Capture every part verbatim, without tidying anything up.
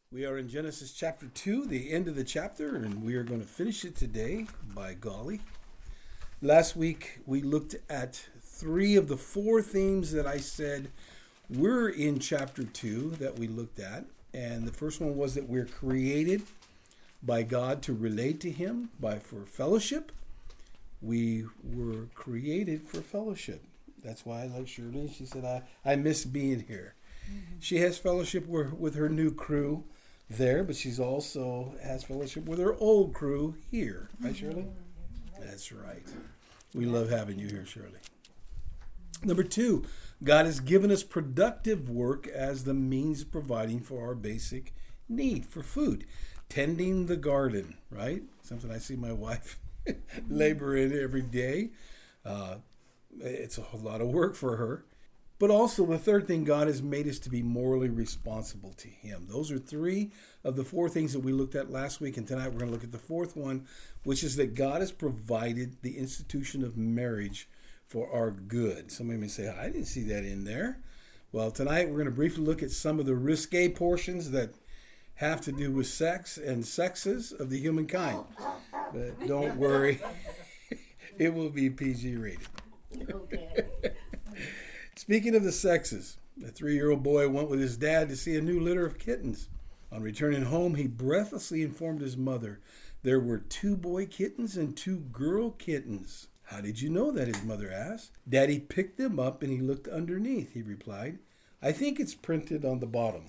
We are in Genesis chapter two, the end of the chapter, and we are going to finish it today, by golly. Last week, we looked at three of the four themes that I said were in chapter two that we looked at. And the first one was that we're created by God to relate to Him by for fellowship. We were created for fellowship. That's why I like Shirley. She said, I, I miss being here. Mm-hmm. She has fellowship with, with her new crew there, but she's also has fellowship with her old crew here. Right, Shirley? That's right. We love having you here, Shirley. Number two, God has given us productive work as the means of providing for our basic need for food. Tending the garden, right? Something I see my wife labor in every day. Uh, it's a whole lot of work for her. But also the third thing, God has made us to be morally responsible to Him. Those are three of the four things that we looked at last week. And tonight we're going to look at the fourth one, which is that God has provided the institution of marriage for our good. Somebody may say, I didn't see that in there. Well, tonight we're going to briefly look at some of the risque portions that have to do with sex and sexes of the humankind. But don't worry, it will be P G rated. Okay. Speaking of the sexes, a three-year-old boy went with his dad to see a new litter of kittens. On returning home, he breathlessly informed his mother there were two boy kittens and two girl kittens. How did you know that? His mother asked. Daddy picked them up and he looked underneath, he replied. I think it's printed on the bottom.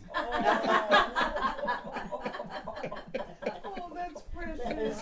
Oh, that's precious.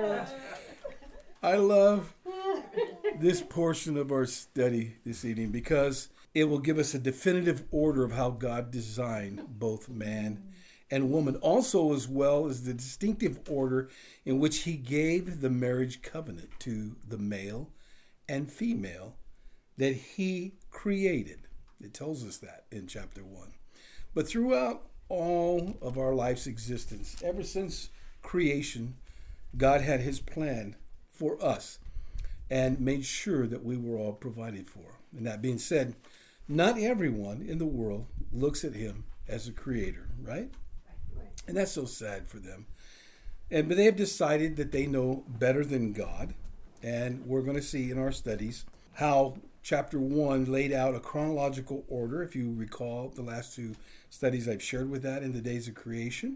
I love this portion of our study this evening because it will give us a definitive order of how God designed both man and woman, also as well as the distinctive order in which He gave the marriage covenant to the male and female that He created. It tells us that in chapter one. But throughout all of our life's existence, ever since creation, God had His plan for us and made sure that we were all provided for. And that being said, not everyone in the world looks at Him as a creator, right? And that's so sad for them. And but they have decided that they know better than God. And we're going to see in our studies how chapter one laid out a chronological order. If you recall the last two studies I've shared with that in the days of creation.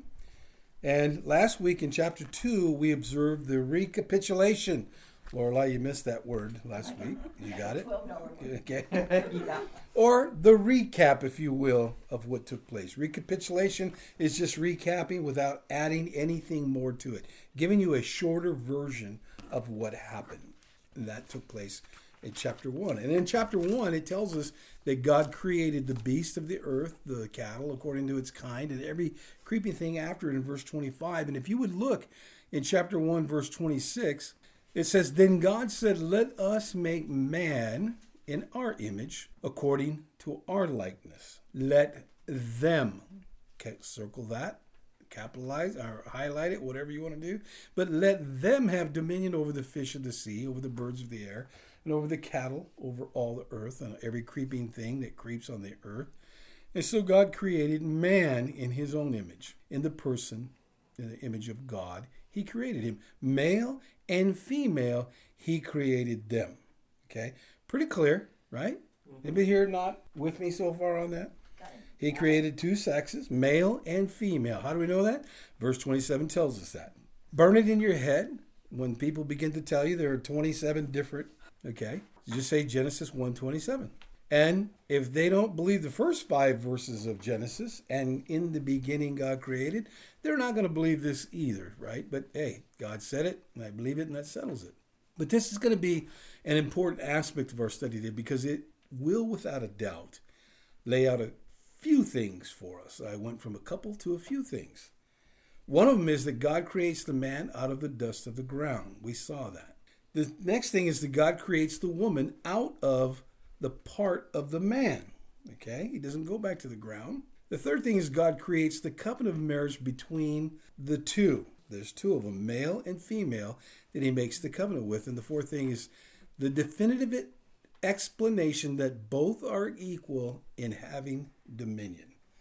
And last week in chapter two, we observed the recapitulation. Lorelai, you missed that word last week. You got it? Okay. Yeah. Or the recap, if you will, of what took place. Recapitulation is just recapping without adding anything more to it, giving you a shorter version of what happened. And that took place in chapter one. And in chapter one, it tells us that God created the beast of the earth, the cattle, according to its kind, and every creeping thing after it in verse twenty-five. And if you would look in chapter one, verse twenty-six, it says, Then God said, Let us make man in our image, according to our likeness. Let them, okay, circle that, capitalize or highlight it, whatever you want to do. But let them have dominion over the fish of the sea, over the birds of the air, and over the cattle, over all the earth, and every creeping thing that creeps on the earth. And so God created man in His own image, in the person, in the image of God. He created him. Male and female, He created them. Okay? Pretty clear, right? Mm-hmm. Anybody here not with me so far on that? He created two sexes, male and female. How do we know that? Verse twenty-seven tells us that. Burn it in your head when people begin to tell you there are twenty-seven different, okay? Just say Genesis one twenty-seven. And if they don't believe the first five verses of Genesis, and in the beginning God created, they're not going to believe this either, right? But hey, God said it, and I believe it, and that settles it. But this is going to be an important aspect of our study today because it will, without a doubt, lay out a few things for us. I went from a couple to a few things. One of them is that God creates the man out of the dust of the ground. We saw that. The next thing is that God creates the woman out of the part of the man. Okay? He doesn't go back to the ground. The third thing is God creates the covenant of marriage between the two. There's two of them, male and female, that He makes the covenant with. And the fourth thing is the definitive explanation that both are equal in having dominion.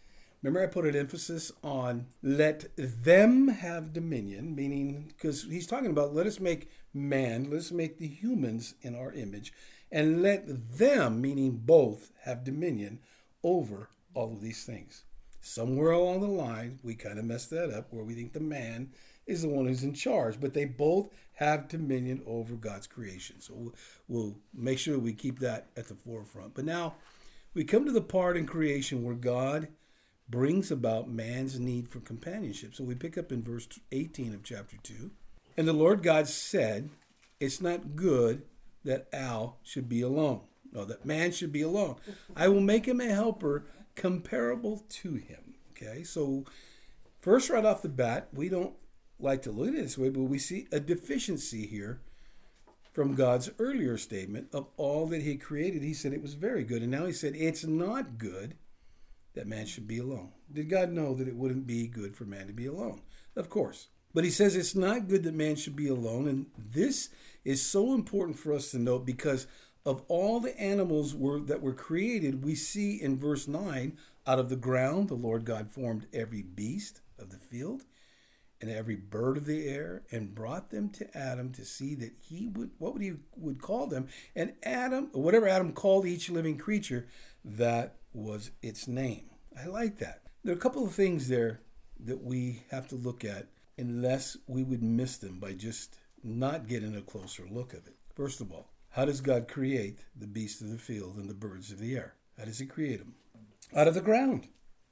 Remember, I put an emphasis on let them have dominion, meaning, because he's talking about let us make man, let's make the humans in our image, and let them, meaning both, have dominion over all of these things. Somewhere along the line, we kind of messed that up where we think the man is the one who's in charge, but they both have dominion over God's creation. So we'll, we'll make sure we keep that at the forefront. But now we come to the part in creation where God brings about man's need for companionship. So we pick up in verse eighteen of chapter two. And the Lord God said, it's not good that Al should be alone. No, that man should be alone. I will make him a helper comparable to him. Okay, so first right off the bat, we don't like to look at it this way, but we see a deficiency here from God's earlier statement of all that he created. He said it was very good. And now he said it's not good that man should be alone. Did God know that it wouldn't be good for man to be alone? Of course. But he says it's not good that man should be alone. And this is so important for us to note because of all the animals were, that were created, we see in verse nine, out of the ground, the Lord God formed every beast of the field and every bird of the air and brought them to Adam to see that he would, what would he would call them. And Adam, or whatever Adam called each living creature, that was its name. I like that. There are a couple of things there that we have to look at unless we would miss them by just not getting a closer look of it. First of all, how does God create the beasts of the field and the birds of the air? How does he create them? Out of the ground.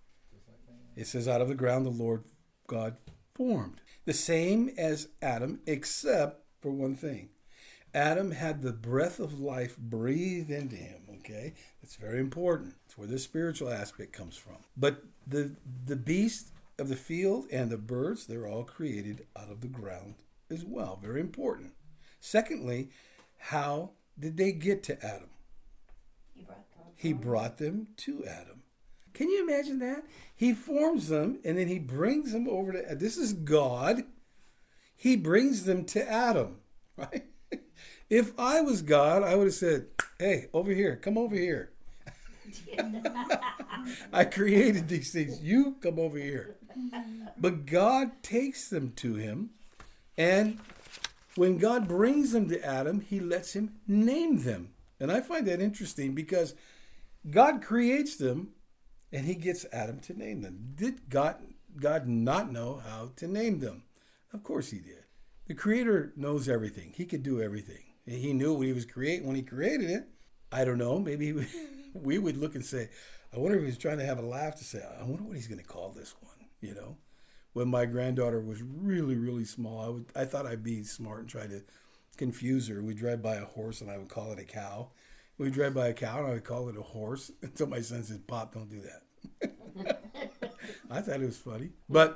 It says out of the ground the Lord God formed. The same as Adam, except for one thing. Adam had the breath of life breathed into him, okay? That's very important. It's where the spiritual aspect comes from. But the the beasts of the field and the birds, they're all created out of the ground as well. Very important. Secondly, how did they get to Adam? He brought them. He brought them to Adam. Can you imagine that? He forms them and then he brings them over to, this is God. He brings them to Adam, right? If I was God, I would have said, hey, over here, come over here. I created these things. You come over here. But God takes them to him. And when God brings them to Adam, he lets him name them. And I find that interesting because God creates them and he gets Adam to name them. Did God, God not know how to name them? Of course he did. The Creator knows everything. He could do everything. He knew what he was creating when he created it. I don't know. Maybe we, we would look and say, I wonder if he was trying to have a laugh to say, I wonder what he's going to call this one, you know? When my granddaughter was really, really small, I would I thought I'd be smart and try to confuse her. We'd drive by a horse and I would call it a cow. We'd drive by a cow and I would call it a horse until my son said, Pop, don't do that. I thought it was funny. But,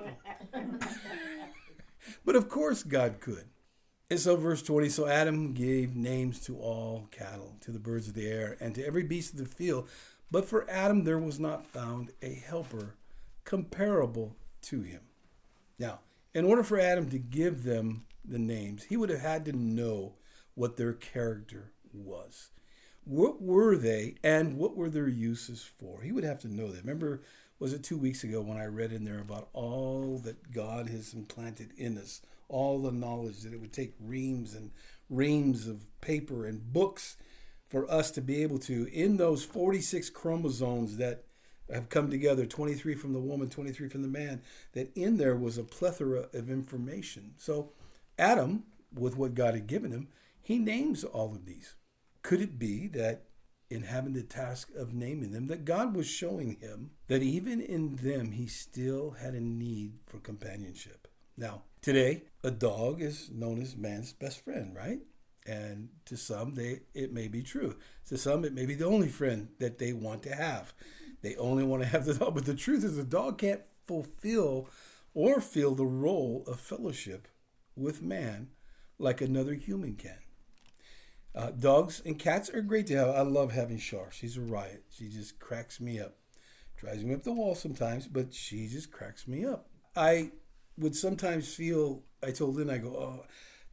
but of course God could. And so verse twenty, so Adam gave names to all cattle, to the birds of the air, and to every beast of the field. But for Adam there was not found a helper comparable to him. Now, in order for Adam to give them the names, he would have had to know what their character was. What were they and what were their uses for? He would have to know that. Remember, was it two weeks ago when I read in there about all that God has implanted in us, all the knowledge that it would take reams and reams of paper and books for us to be able to, in those forty-six chromosomes that have come together, twenty-three from the woman, twenty-three from the man, that in there was a plethora of information. So Adam, with what God had given him, he names all of these. Could it be that in having the task of naming them, that God was showing him that even in them, he still had a need for companionship? Now, today, a dog is known as man's best friend, right? And to some, they it may be true. To some, it may be the only friend that they want to have. They only want to have the dog. But the truth is, the dog can't fulfill or feel the role of fellowship with man like another human can. Uh, dogs and cats are great to have. I love having Char. She's a riot. She just cracks me up. Drives me up the wall sometimes, but she just cracks me up. I would sometimes feel, I told Lynn, I go, oh,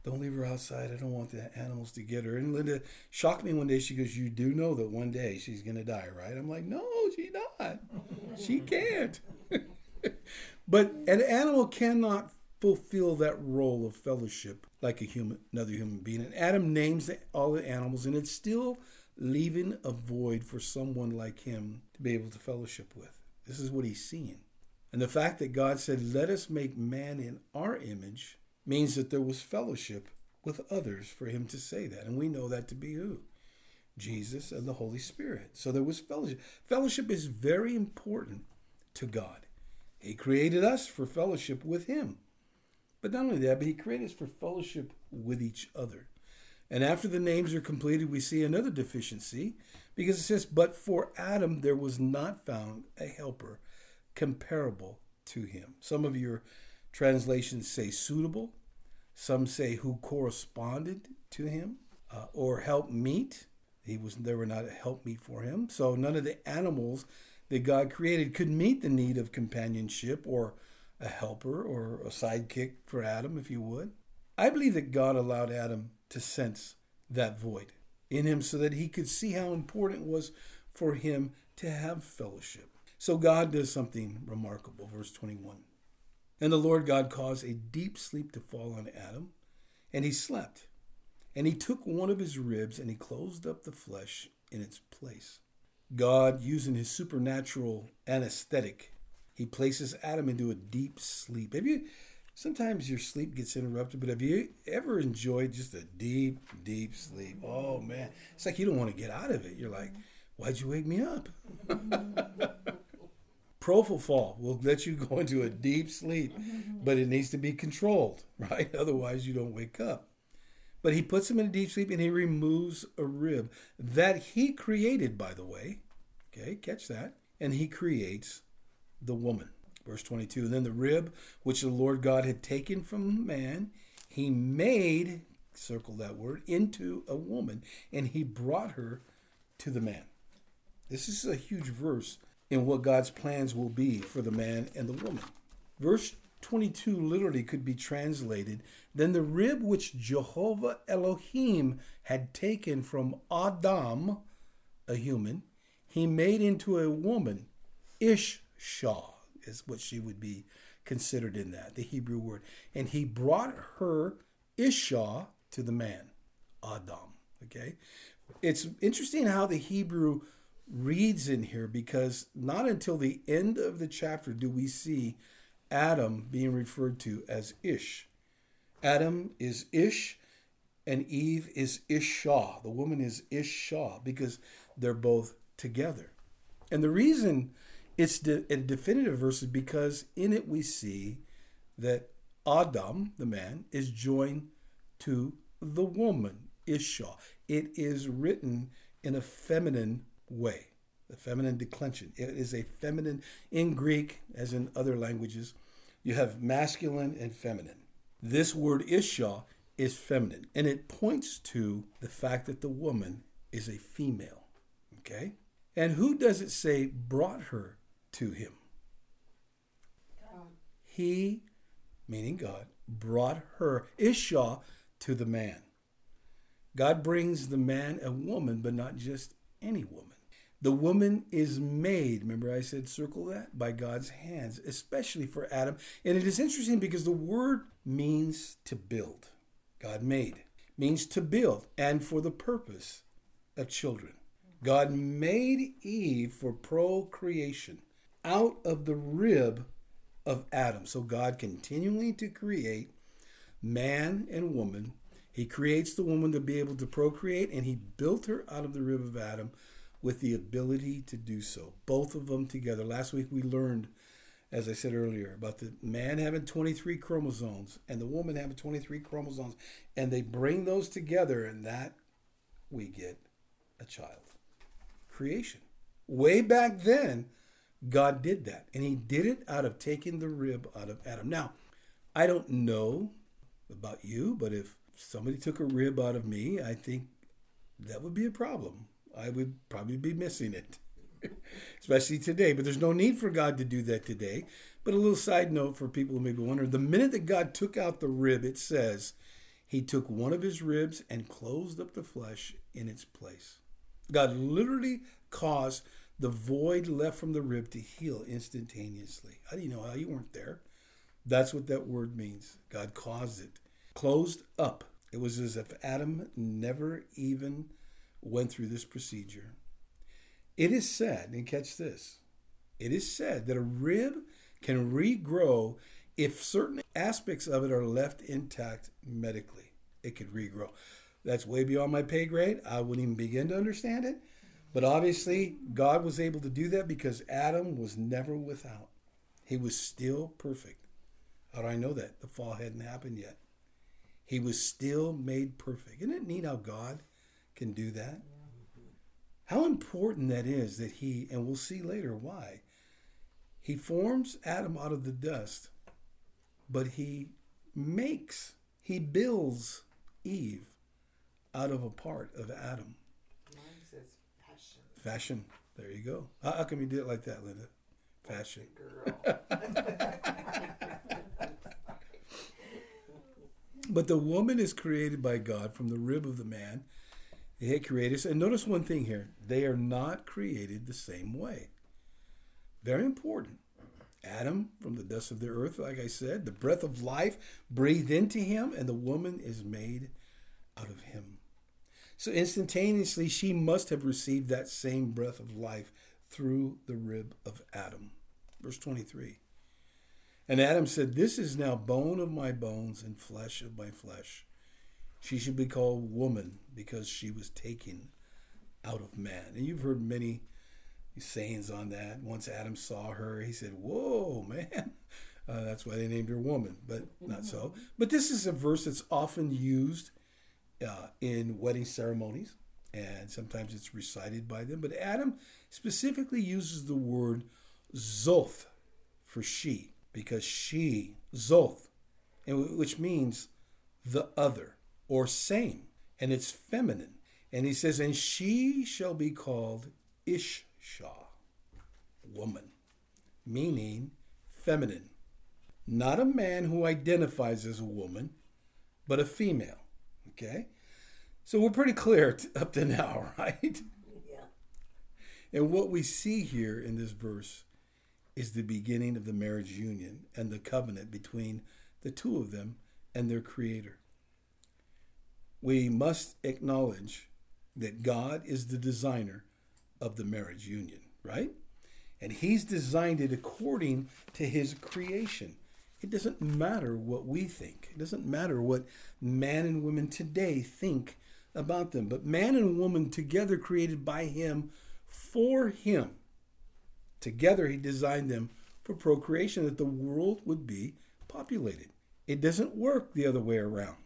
Don't leave her outside. I don't want the animals to get her. And Linda shocked me one day. She goes, you do know that one day she's going to die, right? I'm like, no, she's not. She can't. But an animal cannot fulfill that role of fellowship like a human, another human being. And Adam names the, all the animals, and it's still leaving a void for someone like him to be able to fellowship with. This is what he's seeing. And the fact that God said, let us make man in our image, means that there was fellowship with others for him to say that. And we know that to be who? Jesus and the Holy Spirit. So there was fellowship. Fellowship is very important to God. He created us for fellowship with him. But not only that, but he created us for fellowship with each other. And after the names are completed, we see another deficiency, because it says, but for Adam there was not found a helper comparable to him. Some of your translations say suitable. Some say who corresponded to him, uh, or help meet. He was there were not a help meet for him. So none of the animals that God created could meet the need of companionship or a helper or a sidekick for Adam, if you would. I believe that God allowed Adam to sense that void in him so that he could see how important it was for him to have fellowship. So God does something remarkable. Verse twenty-one. And the Lord God caused a deep sleep to fall on Adam, and he slept. And he took one of his ribs, and he closed up the flesh in its place. God, using his supernatural anesthetic, he places Adam into a deep sleep. Have you, sometimes your sleep gets interrupted, but have you ever enjoyed just a deep, deep sleep? Oh, man. It's like you don't want to get out of it. You're like, why'd you wake me up? Propofol will let you go into a deep sleep, but it needs to be controlled, right? Otherwise, you don't wake up. But he puts him in a deep sleep, and he removes a rib that he created, by the way. Okay, catch that. And he creates the woman. Verse twenty-two, and then the rib which the Lord God had taken from man, he made, circle that word, into a woman, and he brought her to the man. This is a huge verse in what God's plans will be for the man and the woman. Verse twenty-two literally could be translated, then the rib which Jehovah Elohim had taken from Adam, a human, he made into a woman. Ishshah is what she would be considered in that, the Hebrew word. And he brought her, Ishshah, to the man, Adam. Okay? It's interesting how the Hebrew reads in here, because not until the end of the chapter do we see Adam being referred to as Ish. Adam is Ish and Eve is Ishshah. The woman is Ishshah because they're both together. And the reason it's de- a definitive verse is because in it we see that Adam, the man, is joined to the woman, Ishshah. It is written in a feminine way, the feminine declension. It is a feminine, in Greek, as in other languages, you have masculine and feminine. This word Ishshah is feminine, and it points to the fact that the woman is a female. Okay? And who does it say brought her to him? God. He, meaning God, brought her, Ishshah, to the man. God brings the man a woman, but not just any woman. The woman is made, remember I said circle that, by God's hands, especially for Adam. And it is interesting because the word means to build. God made, means to build, and for the purpose of children. God made Eve for procreation out of the rib of Adam. So God continually to create man and woman. He creates the woman to be able to procreate, and he built her out of the rib of Adam with the ability to do so. Both of them together. Last week we learned, as I said earlier, about the man having twenty-three chromosomes and the woman having twenty-three chromosomes. And they bring those together, and that we get a child. Creation. Way back then, God did that. And he did it out of taking the rib out of Adam. Now, I don't know about you, but if somebody took a rib out of me, I think that would be a problem. I would probably be missing it, especially today. But there's no need for God to do that today. But a little side note for people who may be wondering, the minute that God took out the rib, it says He took one of his ribs and closed up the flesh in its place. God literally caused the void left from the rib to heal instantaneously. How do you know? How you weren't there? That's what that word means. God caused it. Closed up. It was as if Adam never even went through this procedure. It is said, and catch this, it is said that a rib can regrow if certain aspects of it are left intact medically. It could regrow. That's way beyond my pay grade. I wouldn't even begin to understand it. But obviously, God was able to do that because Adam was never without. He was still perfect. How do I know that? The fall hadn't happened yet. He was still made perfect. Isn't it neat how God can do that? How important that is that he, and we'll see later why, he forms Adam out of the dust, but he makes, he builds Eve out of a part of Adam. Mine says fashion. Fashion. There you go. How, how come you do it like that, Linda? Fashion. Girl. But the woman is created by God from the rib of the man. He had created us. And notice one thing here. They are not created the same way. Very important. Adam, from the dust of the earth, like I said, the breath of life breathed into him, and the woman is made out of him. So instantaneously, she must have received that same breath of life through the rib of Adam. Verse twenty-three. And Adam said, "This is now bone of my bones and flesh of my flesh. She should be called woman because she was taken out of man." And you've heard many sayings on that. Once Adam saw her, he said, "Whoa, man." Uh, that's why they named her woman, but not so. But this is a verse that's often used uh, in wedding ceremonies, and sometimes it's recited by them. But Adam specifically uses the word zoth for she, because she, zoth, and which means the other or same, and it's feminine. And he says, "And she shall be called Ishshah," woman, meaning feminine. Not a man who identifies as a woman, but a female. Okay? So we're pretty clear t- up to now, right? Yeah. And what we see here in this verse is the beginning of the marriage union and the covenant between the two of them and their Creator. We must acknowledge that God is the designer of the marriage union, right? And he's designed it according to his creation. It doesn't matter what we think. It doesn't matter what man and women today think about them. But man and woman together created by him for him. Together he designed them for procreation, that the world would be populated. It doesn't work the other way around.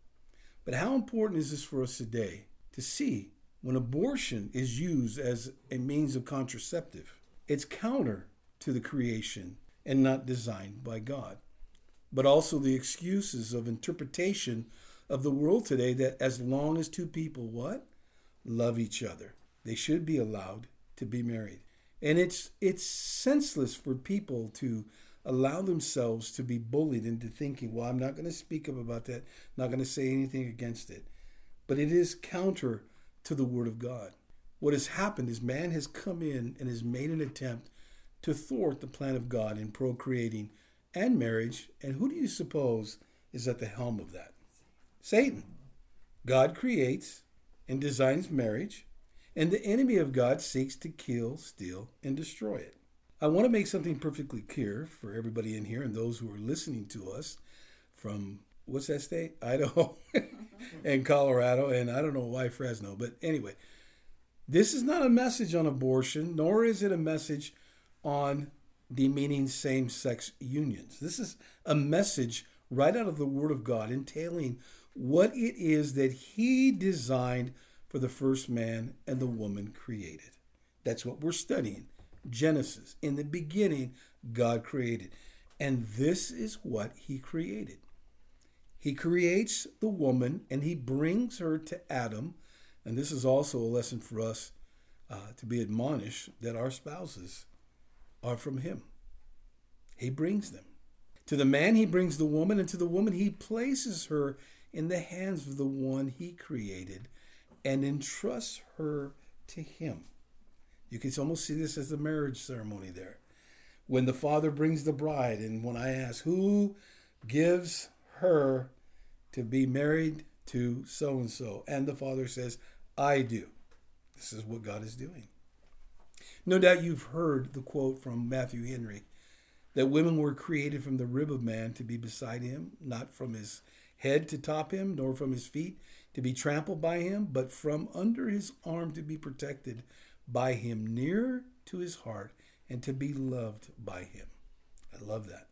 But how important is this for us today to see when abortion is used as a means of contraceptive? It's counter to the creation and not designed by God. But also the excuses of interpretation of the world today that as long as two people, what? Love each other, they should be allowed to be married. And it's it's senseless for people to allow themselves to be bullied into thinking, well, I'm not going to speak up about that, not going to say anything against it. But it is counter to the Word of God. What has happened is man has come in and has made an attempt to thwart the plan of God in procreating and marriage. And who do you suppose is at the helm of that? Satan. God creates and designs marriage, and the enemy of God seeks to kill, steal, and destroy it. I want to make something perfectly clear for everybody in here and those who are listening to us from, what's that state? Idaho and Colorado, and I don't know why Fresno, but anyway, this is not a message on abortion, nor is it a message on demeaning same-sex unions. This is a message right out of the Word of God entailing what it is that He designed for the first man and the woman created. That's what we're studying. Genesis. In the beginning, God created. And this is what He created. He creates the woman and He brings her to Adam. And this is also a lesson for us uh, to be admonished that our spouses are from Him. He brings them. To the man, He brings the woman, and to the woman, He places her in the hands of the one he created and entrusts her to him. You can almost see this as the marriage ceremony there. When the father brings the bride, and when I ask, who gives her to be married to so-and-so? And the father says, I do. This is what God is doing. No doubt you've heard the quote from Matthew Henry, that women were created from the rib of man to be beside him, not from his head to top him, nor from his feet to be trampled by him, but from under his arm to be protected by him, near to his heart, and to be loved by him. I love that.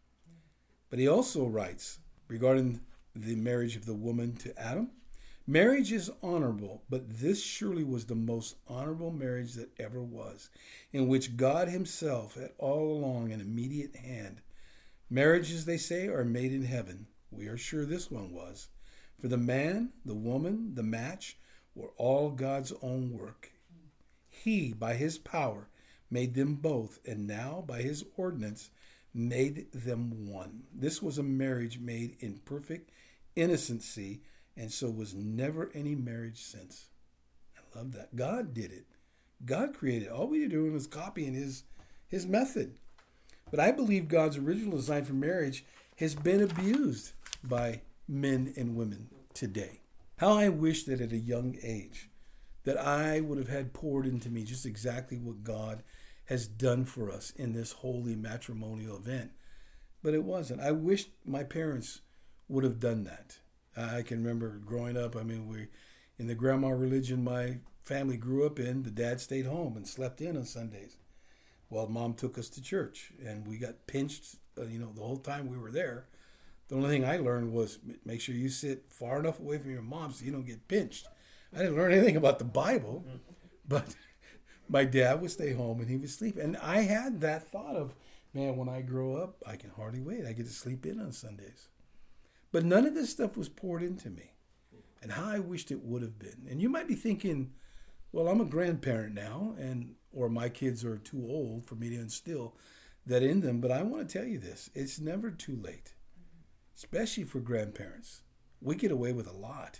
But he also writes regarding the marriage of the woman to Adam, marriage is honorable, but this surely was the most honorable marriage that ever was, in which God himself had all along an immediate hand. Marriages, they say, are made in heaven. We are sure this one was. For the man, the woman, the match were all God's own work. He, by his power, made them both, and now, by his ordinance, made them one. This was a marriage made in perfect innocency, and so was never any marriage since. I love that. God did it. God created it. All we were doing was copying his, his method. But I believe God's original design for marriage has been abused by men and women today. How I wish that at a young age that I would have had poured into me just exactly what God has done for us in this holy matrimonial event. But it wasn't. I wish my parents would have done that. I can remember growing up, I mean, we in the grandma religion my family grew up in, the dad stayed home and slept in on Sundays while mom took us to church. And we got pinched, uh, you know, the whole time we were there. The only thing I learned was make sure you sit far enough away from your mom so you don't get pinched. I didn't learn anything about the Bible, but my dad would stay home and he would sleep. And I had that thought of, man, when I grow up, I can hardly wait. I get to sleep in on Sundays. But none of this stuff was poured into me. And how I wished it would have been. And you might be thinking, well, I'm a grandparent now, and or my kids are too old for me to instill that in them. But I want to tell you this. It's never too late, especially for grandparents. We get away with a lot.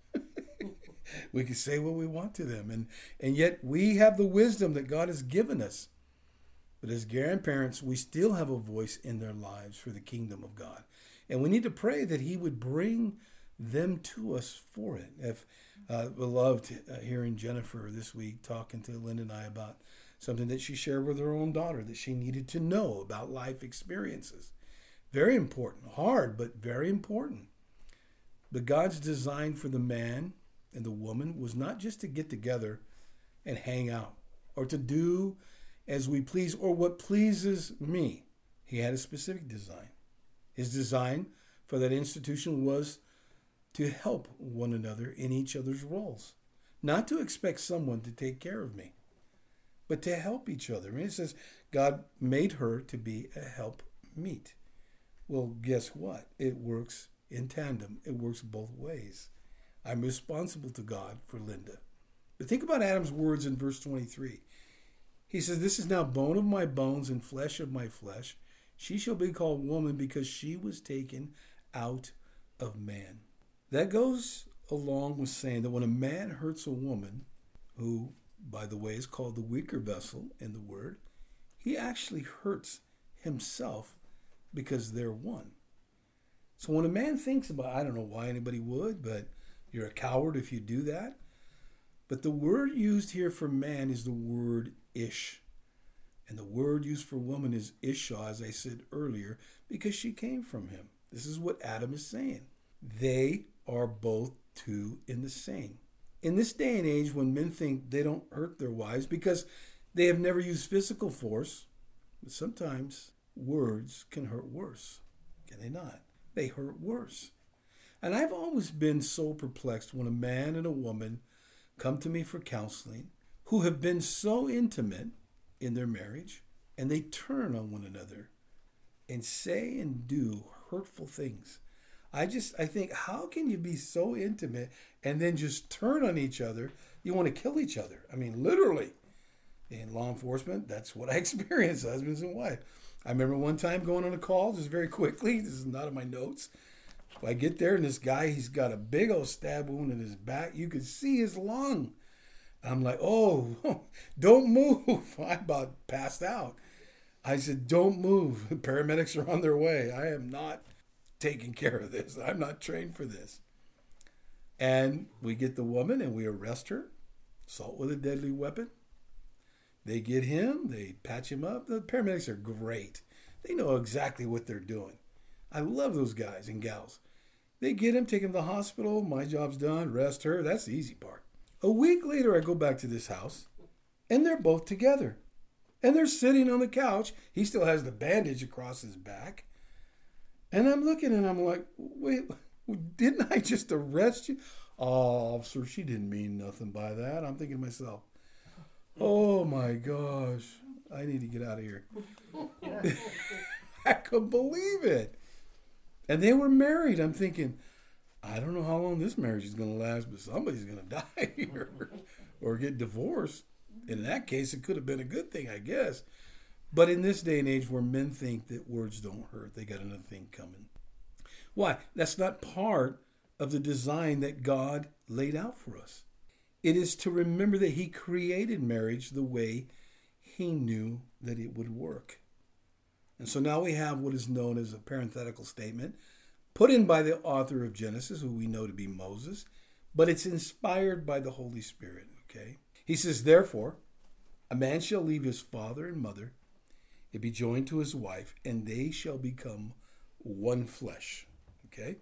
We can say what we want to them. And, and yet we have the wisdom that God has given us. But as grandparents, we still have a voice in their lives for the kingdom of God. And we need to pray that he would bring them to us for it. If uh, I loved uh, hearing Jennifer this week talking to Linda and I about something that she shared with her own daughter that she needed to know about life experiences. Very important. Hard, but very important. But God's design for the man and the woman was not just to get together and hang out or to do as we please or what pleases me. He had a specific design. His design for that institution was to help one another in each other's roles. Not to expect someone to take care of me, but to help each other. I mean, it says God made her to be a helpmeet. Well, guess what? It works in tandem. It works both ways. I'm responsible to God for Linda. But think about Adam's words in verse twenty-three. He says, this is now bone of my bones and flesh of my flesh. She shall be called woman because she was taken out of man. That goes along with saying that when a man hurts a woman, who, by the way, is called the weaker vessel in the word, he actually hurts himself because they're one. So when a man thinks about, I don't know why anybody would, but you're a coward if you do that. But the word used here for man is the word ish. And the word used for woman is Isha, as I said earlier, because she came from him. This is what Adam is saying. They are both two in the same. In this day and age, when men think they don't hurt their wives because they have never used physical force, but sometimes words can hurt worse. Can they not? They hurt worse. And I've always been so perplexed when a man and a woman come to me for counseling who have been so intimate in their marriage, and they turn on one another and say and do hurtful things. I just, I think, how can you be so intimate and then just turn on each other? You want to kill each other. I mean, literally. In law enforcement, that's what I experienced, husbands and wives. I remember one time going on a call, just very quickly, this is not in my notes, I get there and this guy, he's got a big old stab wound in his back. You could see his lung. I'm like, oh, don't move. I about passed out. I said, don't move. Paramedics are on their way. I am not taking care of this. I'm not trained for this. And we get the woman and we arrest her. Assault with a deadly weapon. They get him. They patch him up. The paramedics are great. They know exactly what they're doing. I love those guys and gals. They get him, take him to the hospital. My job's done. Rest her. That's the easy part. A week later, I go back to this house, and they're both together. And they're sitting on the couch. He still has the bandage across his back. And I'm looking, and I'm like, wait, didn't I just arrest you? Oh, officer, she didn't mean nothing by that. I'm thinking to myself, oh, my gosh, I need to get out of here. I couldn't believe it. And they were married. I'm thinking, I don't know how long this marriage is going to last, but somebody's going to die here or get divorced. In that case, it could have been a good thing, I guess. But in this day and age where men think that words don't hurt, they got another thing coming. Why? That's not part of the design that God laid out for us. It is to remember that he created marriage the way he knew that it would work. And so now we have what is known as a parenthetical statement put in by the author of Genesis, who we know to be Moses, but it's inspired by the Holy Spirit, okay? He says, therefore, a man shall leave his father and mother and be joined to his wife, and they shall become one flesh, okay?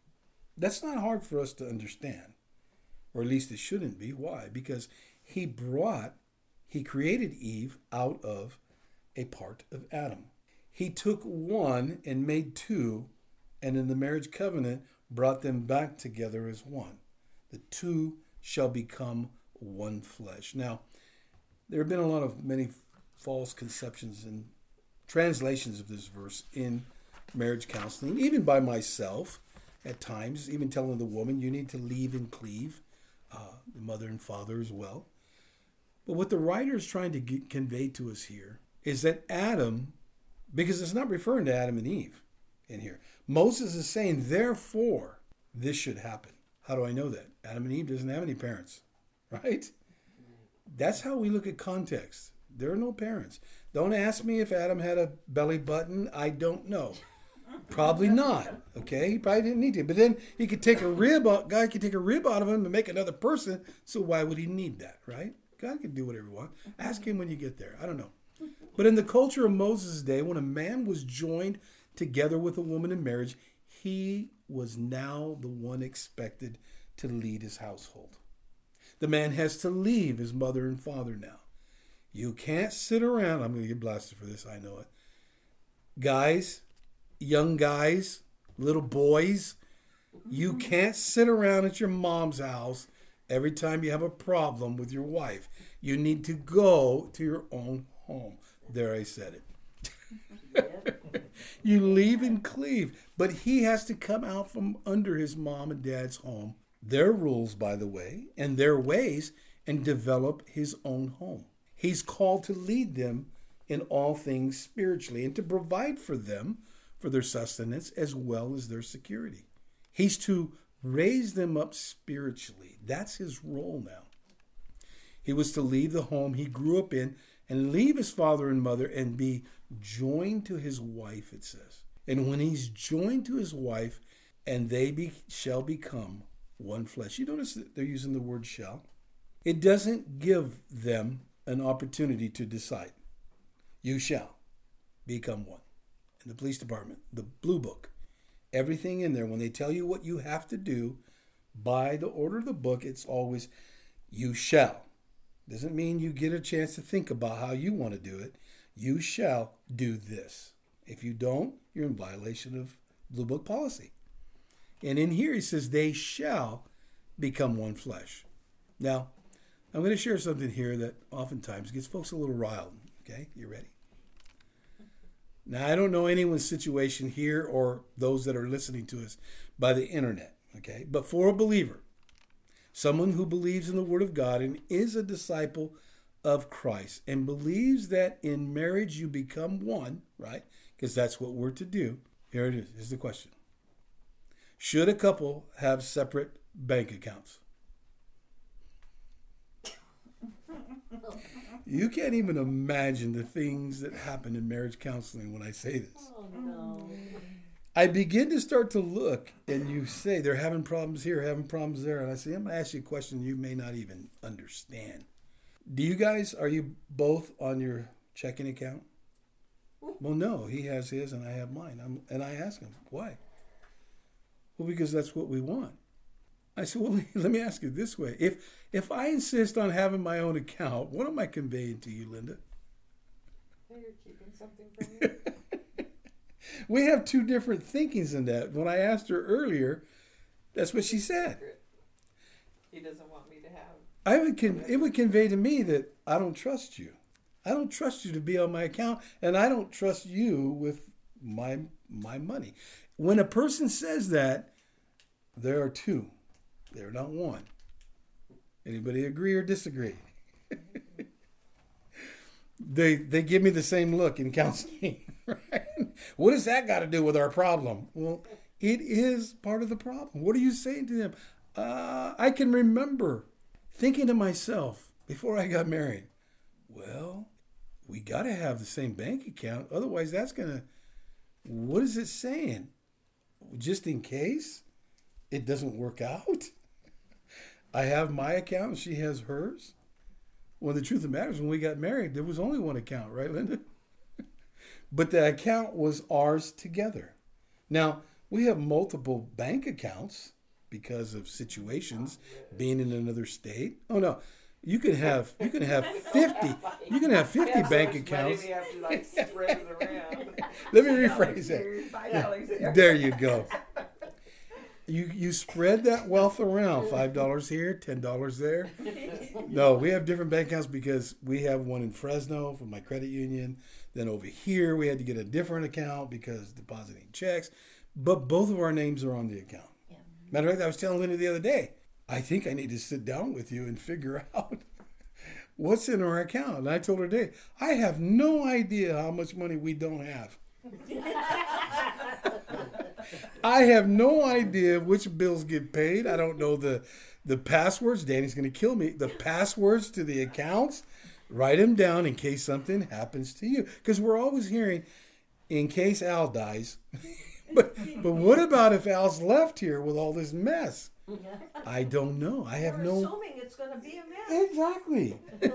That's not hard for us to understand, or at least it shouldn't be. Why? Because he brought, he created Eve out of a part of Adam. He took one and made two, and in the marriage covenant brought them back together as one. The two shall become one flesh. Now, there have been a lot of many false conceptions and translations of this verse in marriage counseling, even by myself at times, even telling the woman, you need to leave and cleave, uh, the mother and father as well. But what the writer is trying to get, convey to us here is that Adam, because it's not referring to Adam and Eve in here. Moses is saying, therefore, this should happen. How do I know that? Adam and Eve doesn't have any parents, right? That's how we look at context. There are no parents. Don't ask me if Adam had a belly button. I don't know. Probably not. Okay, he probably didn't need to. But then he could take a rib, God could take a rib out of him and make another person. So why would he need that, right? God can do whatever he wants. Ask him when you get there. I don't know. But in the culture of Moses' day, when a man was joined together with a woman in marriage, he was now the one expected to lead his household. The man has to leave his mother and father now. You can't sit around. I'm going to get blasted for this. I know it. Guys, young guys, little boys, you can't sit around at your mom's house every time you have a problem with your wife. You need to go to your own home. There, I said it. You leave and cleave. But he has to come out from under his mom and dad's home, their rules, by the way, and their ways, and develop his own home. He's called to lead them in all things spiritually and to provide for them for their sustenance as well as their security. He's to raise them up spiritually. That's his role now. He was to leave the home he grew up in and leave his father and mother and be joined to his wife, it says. And when he's joined to his wife, and they be, shall become one flesh. You notice that they're using the word shall. It doesn't give them an opportunity to decide. You shall become one. In the police department, the blue book, everything in there, when they tell you what you have to do by the order of the book, it's always you shall. Doesn't mean you get a chance to think about how you want to do it. You shall do this. If you don't, you're in violation of Blue Book policy. And in here he says they shall become one flesh. Now, I'm going to share something here that oftentimes gets folks a little riled. Okay, you ready? Now, I don't know anyone's situation here or those that are listening to us by the internet. Okay, but for a believer, someone who believes in the Word of God and is a disciple of Christ and believes that in marriage you become one, right? Because that's what we're to do. Here it is. Here's the question. Should a couple have separate bank accounts? You can't even imagine the things that happen in marriage counseling when I say this. Oh, no. I begin to start to look, and you say they're having problems here, having problems there. And I say, I'm going to ask you a question you may not even understand. Do you guys, are you both on your checking account? Well, no, he has his and I have mine. I'm, and I ask him, why? Well, because that's what we want. I said, well, let me ask you this way. If if I insist on having my own account, what am I conveying to you, Linda? You're keeping something from me. We have two different thinkings in that. When I asked her earlier, that's what she said. He doesn't want me to have. I would con- it would convey to me that I don't trust you. I don't trust you to be on my account, and I don't trust you with my my money. When a person says that, there are two. They're not one. Anybody agree or disagree? they they give me the same look in counseling. Right? What does that got to do with our problem? Well, it is part of the problem. What are you saying to them? Uh, I can remember thinking to myself before I got married, well, we got to have the same bank account. Otherwise, that's going to, what is it saying? Just in case it doesn't work out? I have my account and she has hers. Well, the truth of the matter is when we got married, there was only one account, right, Linda? But the account was ours together. Now, we have multiple bank accounts because of situations, being in another state. Oh, no. You can have you can have fifty you can have fifty bank accounts. You have to, like, spread it around. Let me rephrase it. There you go. You you spread that wealth around. Five dollars here, ten dollars there. No, we have different bank accounts because we have one in Fresno for my credit union. Then over here we had to get a different account because depositing checks. But both of our names are on the account. Yeah. Matter of fact, I was telling Linda the other day, I think I need to sit down with you and figure out what's in our account. And I told her today, I have no idea how much money we don't have. I have no idea which bills get paid. I don't know the the passwords. Danny's going to kill me. The passwords to the accounts. Write them down in case something happens to you. Because we're always hearing, in case Al dies. but but what about if Al's left here with all this mess? I don't know. I have We're no. assuming it's going to be a mess. Exactly.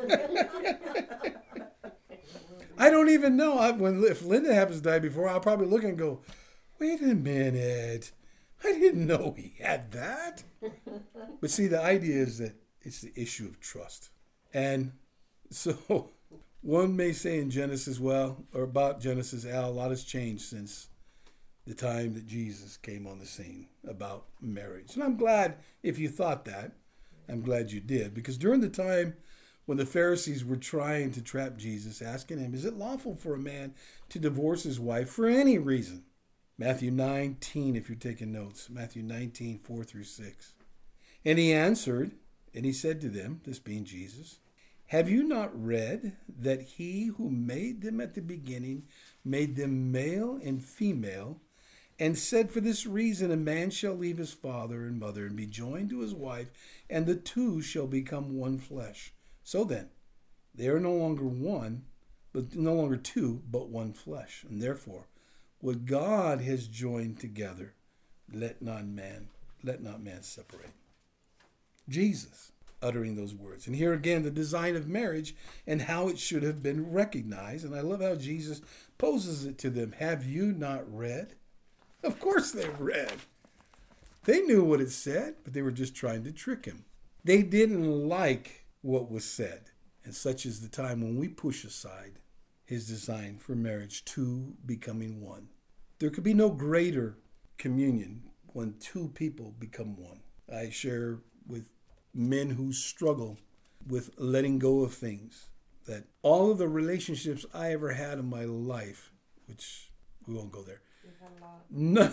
I don't even know. I, when if Linda happens to die before, I'll probably look and go, wait a minute. I didn't know he had that. But see, the idea is that it's the issue of trust. And so one may say in Genesis, well, or about Genesis, Al, a lot has changed since the time that Jesus came on the scene about marriage. And I'm glad if you thought that. I'm glad you did. Because during the time when the Pharisees were trying to trap Jesus, asking him, is it lawful for a man to divorce his wife for any reason? Matthew nineteen, if you're taking notes. Matthew nineteen, four through six. And he answered, and he said to them, this being Jesus, have you not read that he who made them at the beginning made them male and female, and said, for this reason a man shall leave his father and mother and be joined to his wife, and the two shall become one flesh. So then, they are no longer one, but no longer two, but one flesh. And therefore, what God has joined together, let not man, let not man separate. Jesus uttering those words. And here again, the design of marriage and how it should have been recognized. And I love how Jesus poses it to them. Have you not read? Of course they read. They knew what it said, but they were just trying to trick him. They didn't like what was said. And such is the time when we push aside his design for marriage, two becoming one. There could be no greater communion when two people become one. I share with men who struggle with letting go of things, that all of the relationships I ever had in my life, which we won't go there, no,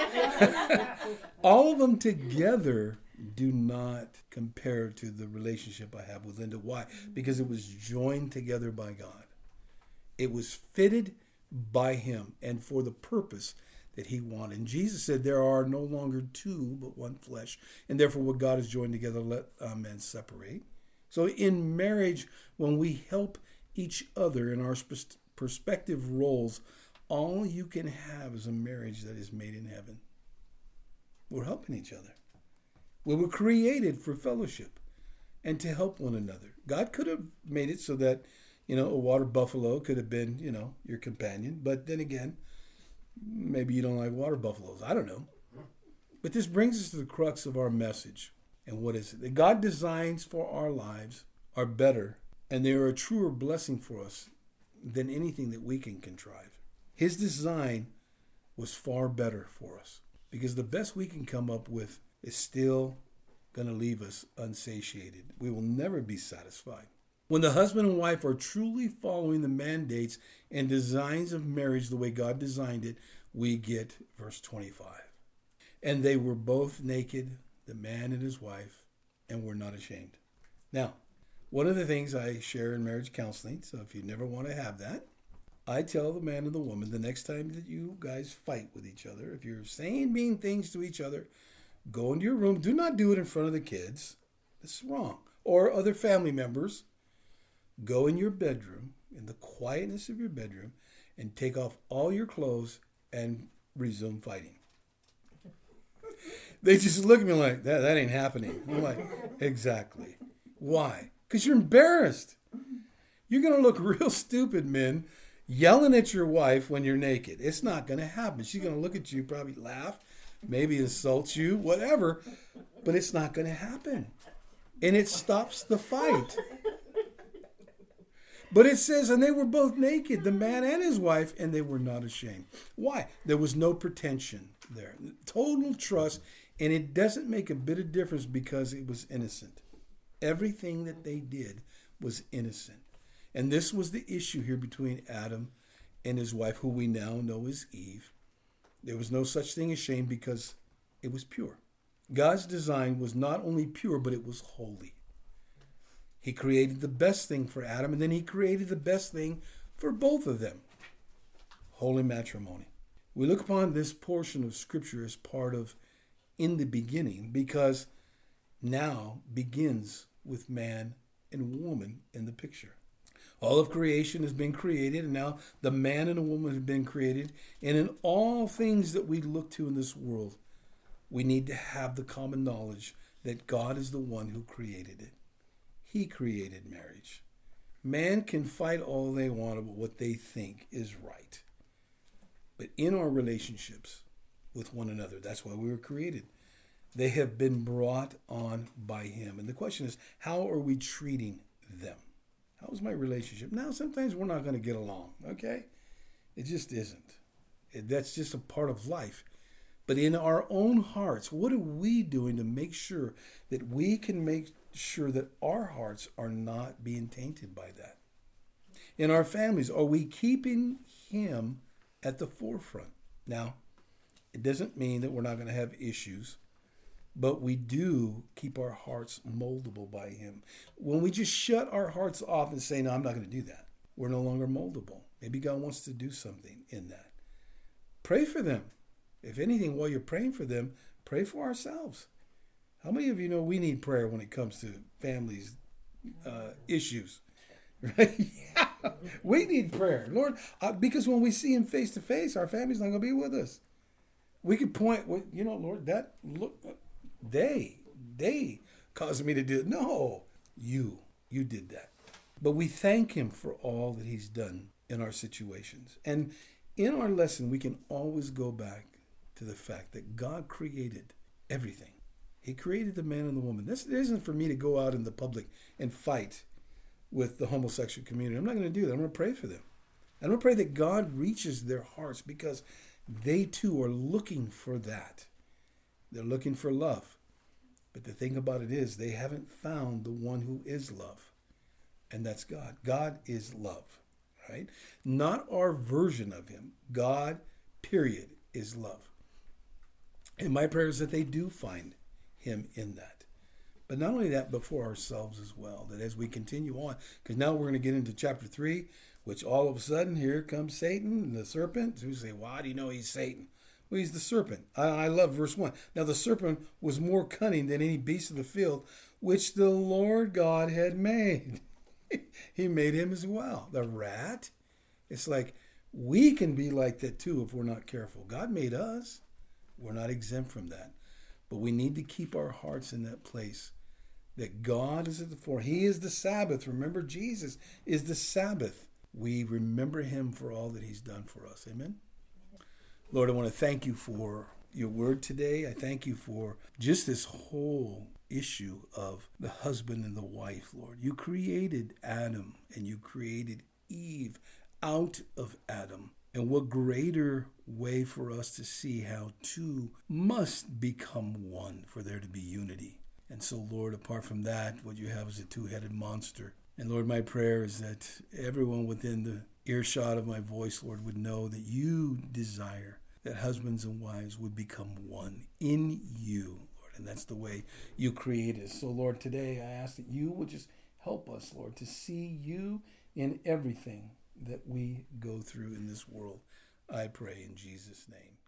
all of them together do not compare to the relationship I have with Linda. Why? Because it was joined together by God. It was fitted by him and for the purpose that he wanted. And Jesus said, there are no longer two, but one flesh. And therefore, what God has joined together, let uh, men separate. So in marriage, when we help each other in our sp- perspective roles, all you can have is a marriage that is made in heaven. We're helping each other. We were created for fellowship and to help one another. God could have made it so that, you know, a water buffalo could have been, you know, your companion. But then again, maybe you don't like water buffaloes. I don't know. But this brings us to the crux of our message. And what is it? The God designs for our lives are better, and they are a truer blessing for us than anything that we can contrive. His design was far better for us, because the best we can come up with is still going to leave us unsatiated. We will never be satisfied. When the husband and wife are truly following the mandates and designs of marriage the way God designed it, we get verse twenty-five. And they were both naked, the man and his wife, and were not ashamed. Now, one of the things I share in marriage counseling, so if you never want to have that, I tell the man and the woman, the next time that you guys fight with each other, if you're saying mean things to each other, go into your room. Do not do it in front of the kids. This is wrong. Or other family members. Go in your bedroom, in the quietness of your bedroom, and take off all your clothes and resume fighting. They just look at me like, that, that ain't happening. I'm like, exactly. Why? Because you're embarrassed. You're going to look real stupid, men, yelling at your wife when you're naked. It's not going to happen. She's going to look at you, probably laugh, maybe insult you, whatever, but it's not going to happen. And it stops the fight. But it says, and they were both naked, the man and his wife, and they were not ashamed. Why? There was no pretension there. Total trust, and it doesn't make a bit of difference because it was innocent. Everything that they did was innocent. And this was the issue here between Adam and his wife, who we now know as Eve. There was no such thing as shame because it was pure. God's design was not only pure, but it was holy. He created the best thing for Adam, and then he created the best thing for both of them. Holy matrimony. We look upon this portion of Scripture as part of in the beginning, because now begins with man and woman in the picture. All of creation has been created, and now the man and the woman have been created. And in all things that we look to in this world, we need to have the common knowledge that God is the one who created it. He created marriage. Man can fight all they want about what they think is right. But in our relationships with one another, that's why we were created. They have been brought on by him. And the question is, how are we treating them? How's my relationship? Now, sometimes we're not going to get along, okay? It just isn't. It, that's just a part of life. But in our own hearts, what are we doing to make sure that we can make sure that our hearts are not being tainted by that? In our families, are we keeping him at the forefront? Now, it doesn't mean that we're not going to have issues, but we do keep our hearts moldable by him. When we just shut our hearts off and say, no, I'm not going to do that, we're no longer moldable. Maybe God wants to do something in that. Pray for them. If anything, while you're praying for them, pray for ourselves. How many of you know we need prayer when it comes to families' uh, issues? Right? Yeah, we need prayer. Lord, uh, because when we see him face to face, our family's not going to be with us. We could point, well, you know, Lord, that, look, they, they caused me to do it. No, you, you did that. But we thank him for all that he's done in our situations. And in our lesson, we can always go back to the fact that God created everything. He created the man and the woman. This isn't for me to go out in the public and fight with the homosexual community. I'm not going to do that. I'm going to pray for them. I'm going to pray that God reaches their hearts, because they too are looking for that. They're looking for love. But the thing about it is, they haven't found the one who is love. And that's God. God is love, right? Not our version of him. God, period, is love. And my prayer is that they do find him in that. But not only that, but for ourselves as well. That as we continue on, because now we're going to get into chapter three, which all of a sudden, here comes Satan, the serpent, who say, well, how do you know he's Satan? Well, he's the serpent. I, I love verse one. Now the serpent was more cunning than any beast of the field, which the Lord God had made. He made him as well. The rat. It's like we can be like that too if we're not careful. God made us. We're not exempt from that. But we need to keep our hearts in that place that God is at the fore. He is the Sabbath. Remember, Jesus is the Sabbath. We remember him for all that he's done for us. Amen? Lord, I want to thank you for your word today. I thank you for just this whole issue of the husband and the wife, Lord. You created Adam and you created Eve out of Adam. And what greater way for us to see how two must become one for there to be unity. And so, Lord, apart from that, what you have is a two-headed monster. And Lord, my prayer is that everyone within the earshot of my voice, Lord, would know that you desire that husbands and wives would become one in you, Lord. And that's the way you created us. So, Lord, today I ask that you would just help us, Lord, to see you in everything that we go through in this world. I pray in Jesus' name.